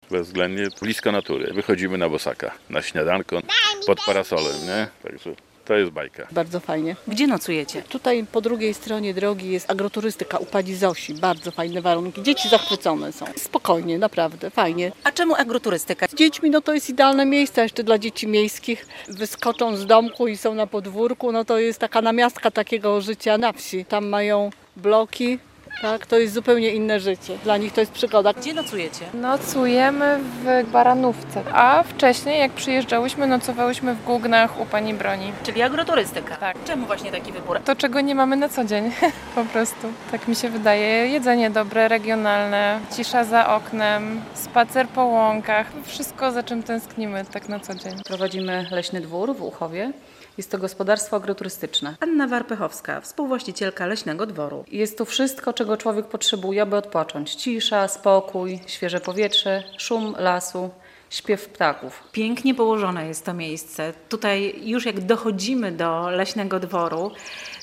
bezwzględnie blisko natury. Wychodzimy na bosaka, na śniadanko, pod parasolem, nie? Także to jest bajka. Bardzo fajnie. Gdzie nocujecie? Tutaj po drugiej stronie drogi jest agroturystyka u pani Zosi. Bardzo fajne warunki. Dzieci zachwycone są. Spokojnie, naprawdę, fajnie. A czemu agroturystyka? Z dziećmi to jest idealne miejsce jeszcze dla dzieci miejskich. Wyskoczą z domku i są na podwórku. To jest taka namiastka takiego życia na wsi. Tam mają bloki. Tak, to jest zupełnie inne życie. Dla nich to jest przygoda. Gdzie nocujecie? Nocujemy w Baranówce, a wcześniej jak przyjeżdżałyśmy, nocowałyśmy w Gógnach u pani Broni. Czyli agroturystyka. Tak. Czemu właśnie taki wybór? To, czego nie mamy na co dzień, po prostu. Tak mi się wydaje. Jedzenie dobre, regionalne, cisza za oknem, spacer po łąkach. Wszystko, za czym tęsknimy tak na co dzień. Prowadzimy Leśny Dwór w Łuchowie. Jest to gospodarstwo agroturystyczne. Anna Warpechowska, współwłaścicielka Leśnego Dworu. Jest tu wszystko, czego człowiek potrzebuje, aby odpocząć. Cisza, spokój, świeże powietrze, szum lasu, śpiew ptaków. Pięknie położone jest to miejsce. Tutaj już jak dochodzimy do Leśnego Dworu,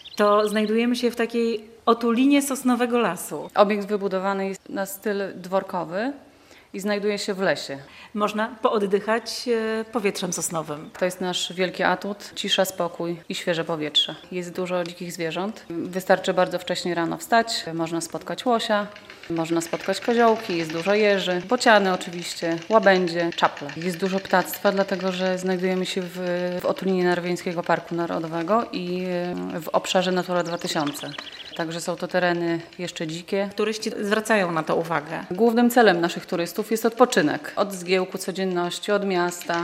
to znajdujemy się w takiej otulinie sosnowego lasu. Obiekt wybudowany jest na styl dworkowy i znajduje się w lesie. Można pooddychać powietrzem sosnowym. To jest nasz wielki atut, cisza, spokój i świeże powietrze. Jest dużo dzikich zwierząt. Wystarczy bardzo wcześnie rano wstać, można spotkać łosia, można spotkać koziołki, jest dużo jeży, bociany oczywiście, łabędzie, czaple. Jest dużo ptactwa, dlatego że znajdujemy się w otulinie Narwiańskiego Parku Narodowego i w obszarze Natura 2000. Także są to tereny jeszcze dzikie. Turyści zwracają na to uwagę. Głównym celem naszych turystów jest odpoczynek od zgiełku codzienności, od miasta,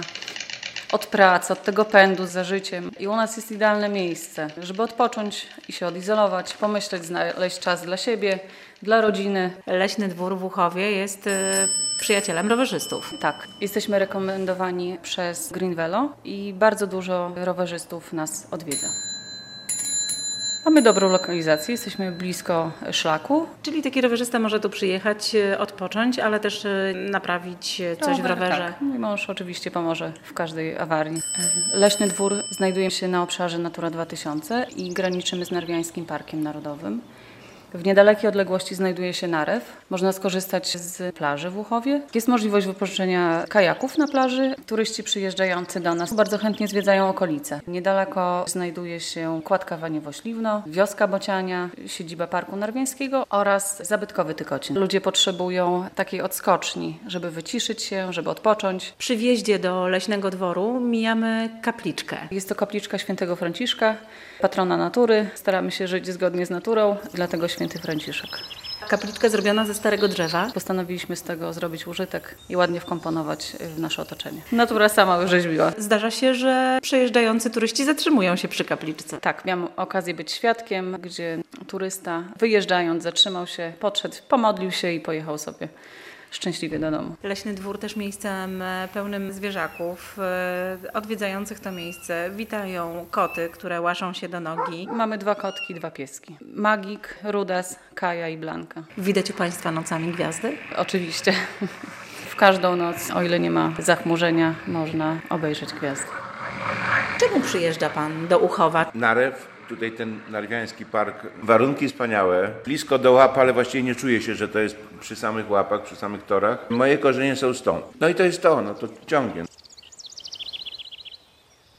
od pracy, od tego pędu za życiem. I u nas jest idealne miejsce, żeby odpocząć i się odizolować, pomyśleć, znaleźć czas dla siebie, dla rodziny. Leśny Dwór w Łuchowie jest przyjacielem rowerzystów. Tak, jesteśmy rekomendowani przez Green Velo i bardzo dużo rowerzystów nas odwiedza. Mamy dobrą lokalizację, jesteśmy blisko szlaku. Czyli taki rowerzysta może tu przyjechać, odpocząć, ale też naprawić coś w rowerze. Tak, mój mąż oczywiście pomoże w każdej awarii. Leśny Dwór znajduje się na obszarze Natura 2000 i graniczymy z Narwiańskim Parkiem Narodowym. W niedalekiej odległości znajduje się narew. Można skorzystać z plaży w Łuchowie. Jest możliwość wypożyczenia kajaków na plaży. Turyści przyjeżdżający do nas bardzo chętnie zwiedzają okolice. Niedaleko znajduje się kładka Waniewo-Śliwno, wioska Bociania, siedziba Parku Narwiańskiego oraz zabytkowy Tykocin. Ludzie potrzebują takiej odskoczni, żeby wyciszyć się, żeby odpocząć. Przy wjeździe do Leśnego Dworu mijamy kapliczkę. Jest to kapliczka Świętego Franciszka, patrona natury. Staramy się żyć zgodnie z naturą, dlatego Święty Franciszek. Kapliczka zrobiona ze starego drzewa. Postanowiliśmy z tego zrobić użytek i ładnie wkomponować w nasze otoczenie. Natura sama wyrzeźbiła. Zdarza się, że przejeżdżający turyści zatrzymują się przy kapliczce. Tak, miałam okazję być świadkiem, gdzie turysta wyjeżdżając zatrzymał się, podszedł, pomodlił się i pojechał sobie szczęśliwie do domu. Leśny Dwór też miejscem pełnym zwierzaków. Odwiedzających to miejsce witają koty, które łaszą się do nogi. Mamy 2 kotki, 2 pieski. Magik, Rudas, Kaja i Blanka. Widać u Państwa nocami gwiazdy? Oczywiście. W każdą noc, o ile nie ma zachmurzenia, można obejrzeć gwiazdy. Czemu przyjeżdża Pan do Łuchowa? Narew, tutaj ten Narwiański Park, warunki wspaniałe, blisko do łap, ale właściwie nie czuję się, że to jest przy samych łapach, przy samych torach. Moje korzenie są stąd. No i to jest to ciągnie.